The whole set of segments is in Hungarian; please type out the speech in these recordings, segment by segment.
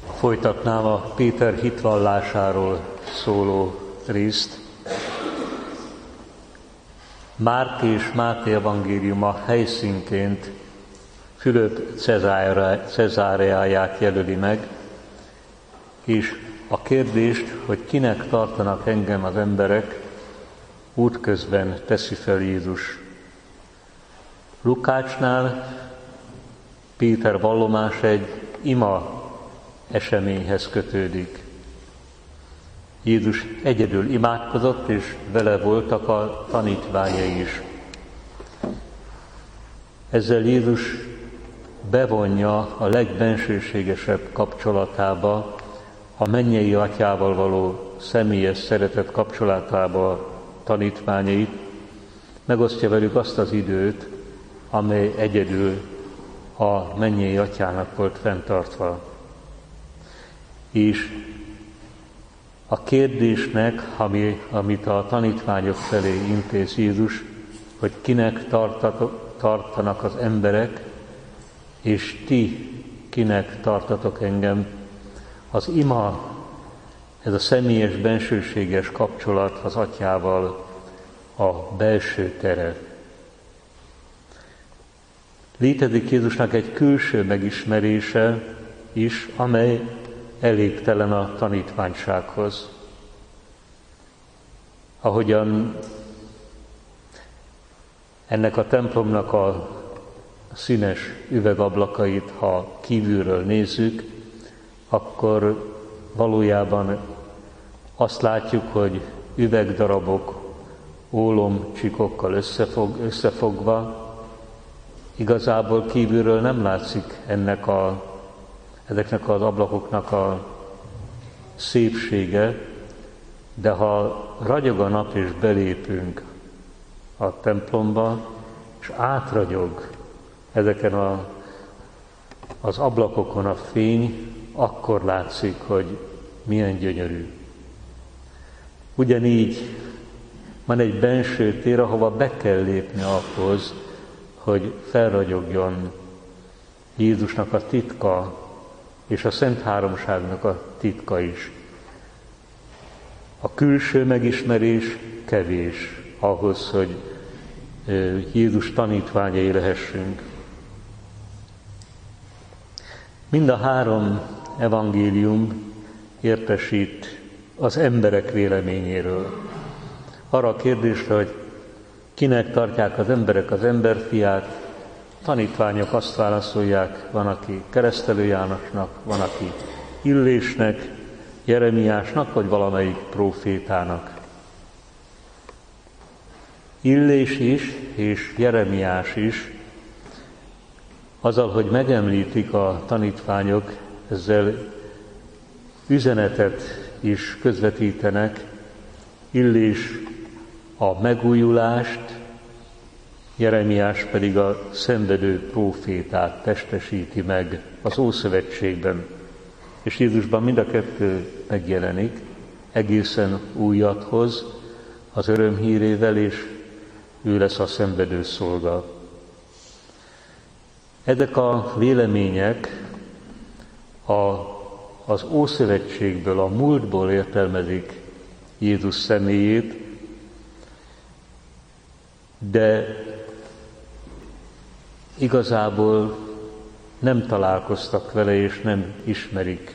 Folytatnám a Péter hitvallásáról szóló részt. Márk és Máté evangéliuma helyszínként Fülöp Cezáreáját jelöli meg, és a kérdést, hogy kinek tartanak engem az emberek, útközben teszi fel Jézus. Lukácsnál Péter vallomása egy ima eseményhez kötődik. Jézus egyedül imádkozott, és vele voltak a tanítványai is. Ezzel Jézus bevonja a legbensőségesebb kapcsolatába, a mennyei atyával való személyes szeretet kapcsolatába a tanítványait, megosztja velük azt az időt, amely egyedül a mennyei atyának volt fenntartva. És a kérdésnek, amit a tanítványok felé intéz Jézus, hogy kinek tartanak az emberek, és ti kinek tartatok engem, az ima, ez a személyes, bensőséges kapcsolat az atyával a belső tere. Létezik Jézusnak egy külső megismerése is, amely elégtelen a tanítványsághoz. Ahogyan ennek a templomnak a színes üvegablakait, ha kívülről nézzük, akkor valójában azt látjuk, hogy üvegdarabok ólomcsikokkal összefogva, igazából kívülről nem látszik ezeknek az ablakoknak a szépsége, de ha ragyog a nap és belépünk a templomba, és átragyog ezeken az ablakokon a fény, akkor látszik, hogy milyen gyönyörű. Ugyanígy van egy benső tér, ahova be kell lépni ahhoz, hogy felragyogjon Jézusnak a titka, és a Szent Háromságnak a titka is. A külső megismerés kevés ahhoz, hogy Jézus tanítványai lehessünk. Mind a három evangélium értesít az emberek véleményéről. Arra a kérdésre, hogy kinek tartják az emberek az emberfiát, tanítványok azt válaszolják, van, aki Keresztelő Jánosnak, van, aki Illésnek, Jeremiásnak, vagy valamelyik prófétának. Illés is, és Jeremiás is, azzal, hogy megemlítik a tanítványok, ezzel üzenetet is közvetítenek. Illés a megújulást, Jeremiás pedig a szenvedő prófétát testesíti meg az Ószövetségben. És Jézusban mind a kettő megjelenik, egészen újat hoz az örömhírével, és ő lesz a szenvedő szolga. Ezek a vélemények az Ószövetségből, a múltból értelmezik Jézus személyét, de igazából nem találkoztak vele, és nem ismerik.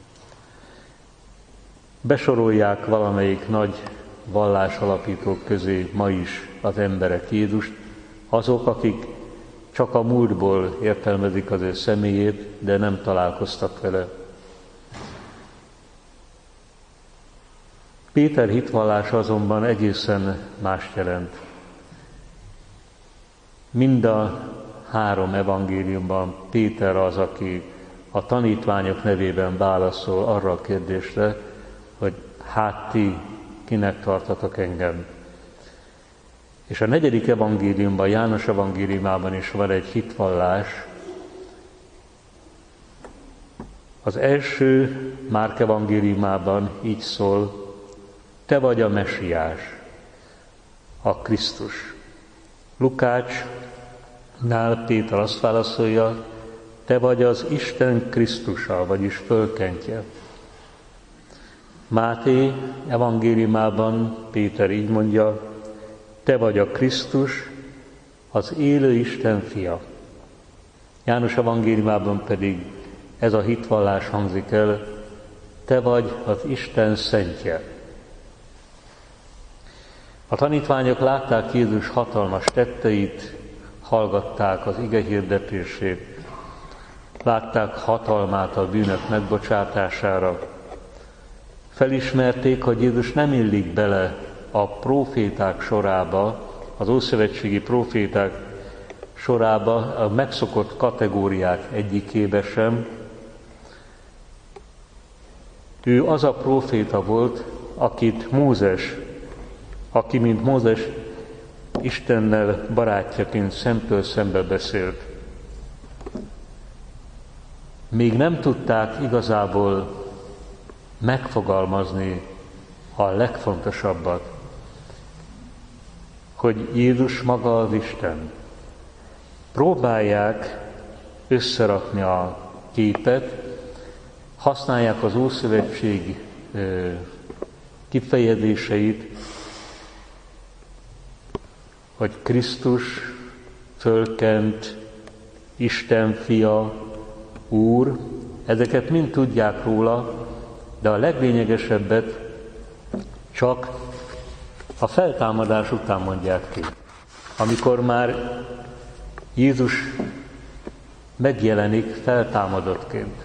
Besorolják valamelyik nagy vallásalapítók közé ma is az emberek Jézust, azok, akik csak a múltból értelmezik az ő személyét, de nem találkoztak vele. Péter hitvallása azonban egészen mást jelent. Mind a három evangéliumban Péter az, aki a tanítványok nevében válaszol arra a kérdésre, hogy hát ti kinek tartatok engem. És a 4. evangéliumban, János evangéliumában is van egy hitvallás. Az első Márk evangéliumában így szól, te vagy a Mesiás, a Krisztus. Lukácsnál Péter azt válaszolja, te vagy az Isten Krisztusa, vagyis fölkentje. Máté evangéliumában Péter így mondja, te vagy a Krisztus, az élő Isten fia. János evangéliumában pedig ez a hitvallás hangzik el, te vagy az Isten szentje. A tanítványok látták Jézus hatalmas tetteit, hallgatták az ige hirdetését, látták hatalmát a bűnök megbocsátására, felismerték, hogy Jézus nem illik bele a próféták sorába, az ószövetségi próféták sorába, a megszokott kategóriák egyikébe sem. Ő az a próféta volt, aki mint Mózes Istennel barátjaként szemtől szembe beszélt. Még nem tudták igazából megfogalmazni a legfontosabbat, hogy Jézus maga az Isten. Próbálják összerakni a képet, használják az Ószövetség kifejezéseit, hogy Krisztus fölkent, Isten fia, Úr, ezeket mind tudják róla, de a leglényegesebbet csak a feltámadás után mondják ki. Amikor már Jézus megjelenik feltámadottként.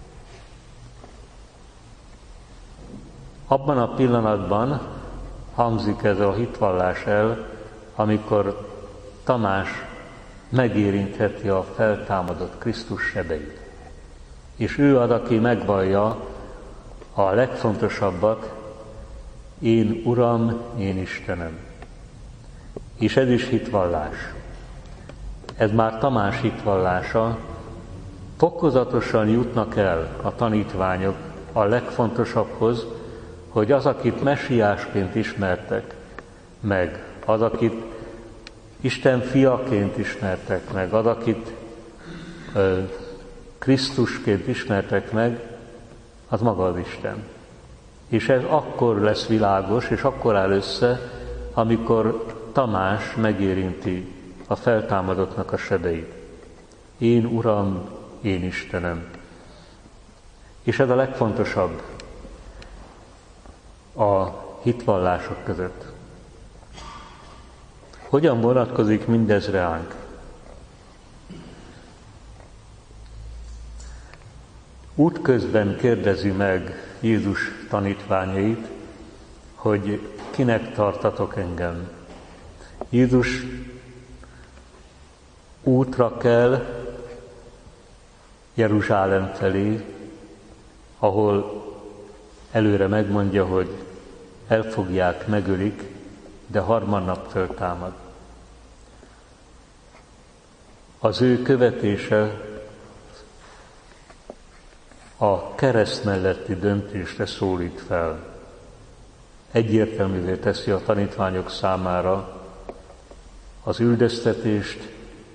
Abban a pillanatban hangzik ez a hitvallás el, amikor Tamás megérintheti a feltámadott Krisztus sebeit. És ő az, aki megvallja a legfontosabbat, én Uram, én Istenem. És ez is hitvallás. Ez már Tamás hitvallása. Fokozatosan jutnak el a tanítványok a legfontosabbhoz, hogy az, akit messiásként ismertek meg, az, akit Isten fiaként ismertek meg, az, akit Krisztusként ismertek meg, az maga az Isten. És ez akkor lesz világos, és akkor áll össze, amikor Tamás megérinti a feltámadottnak a sebeit. Én Uram, én Istenem. És ez a legfontosabb a hitvallások között. Hogyan vonatkozik mindez ránk? Útközben kérdezi meg Jézus tanítványait, hogy kinek tartatok engem. Jézus útra kell Jeruzsálem felé, ahol előre megmondja, hogy elfogják, megölik, de harmadnap föltámad. Az ő követése a kereszt melletti döntésre szólít fel. Egyértelművé teszi a tanítványok számára az üldöztetést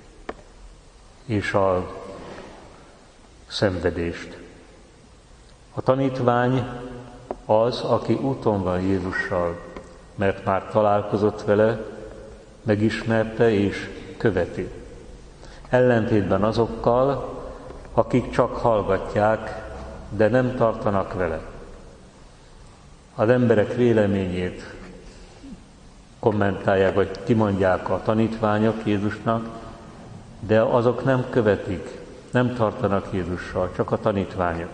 és a szenvedést. A tanítvány az, aki úton van Jézussal, mert már találkozott vele, megismerte és követi. Ellentétben azokkal, akik csak hallgatják, de nem tartanak vele. Az emberek véleményét kommentálják, vagy kimondják a tanítványok Jézusnak, de azok nem követik, nem tartanak Jézussal, csak a tanítványok.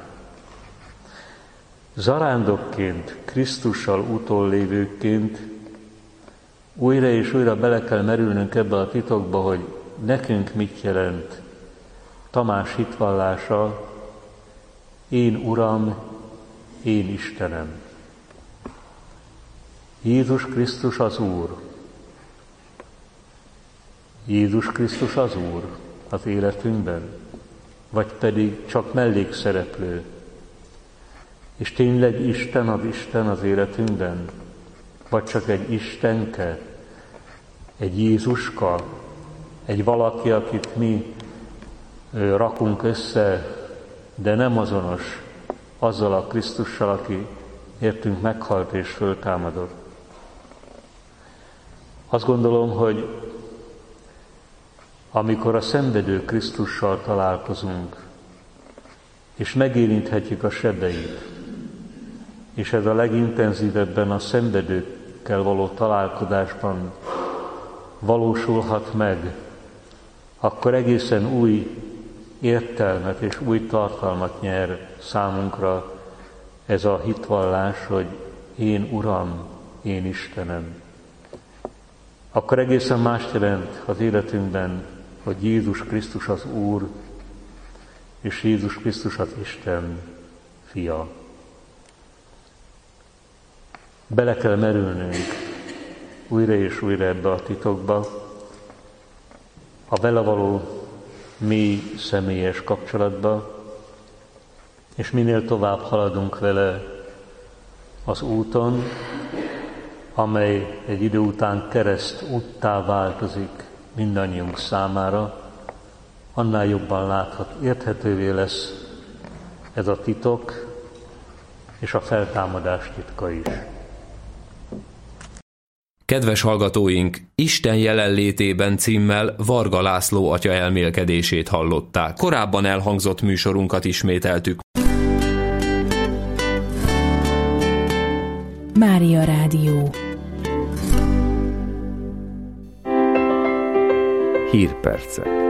Zarándokként, Krisztussal utollévőként újra és újra bele kell merülnünk ebbe a titokba, hogy nekünk mit jelent Tamás hitvallása, én Uram, én Istenem. Jézus Krisztus az Úr. Jézus Krisztus az Úr az életünkben, vagy pedig csak mellékszereplő. És tényleg Isten az életünkben, vagy csak egy Istenke, egy Jézuska, egy valaki, akit mi rakunk össze, de nem azonos azzal a Krisztussal, aki értünk meghalt és föltámadott. Azt gondolom, hogy amikor a szenvedő Krisztussal találkozunk, és megérinthetjük a sebeit, és ez a legintenzívebben a szenvedőkkel való találkozásban valósulhat meg, akkor egészen új értelmet és új tartalmat nyer számunkra ez a hitvallás, hogy én Uram, én Istenem. Akkor egészen mást jelent az életünkben, hogy Jézus Krisztus az Úr, és Jézus Krisztus az Isten fia. Bele kell merülnünk újra és újra ebbe a titokba, a vele való mély személyes kapcsolatba, és minél tovább haladunk vele az úton, amely egy idő után kereszt úttá változik mindannyiunk számára, annál jobban érthetővé lesz ez a titok és a feltámadás titka is. Kedves hallgatóink, Isten jelenlétében címmel Varga László atya elmélkedését hallották. Korábban elhangzott műsorunkat ismételtük. Mária Rádió. Hírpercek.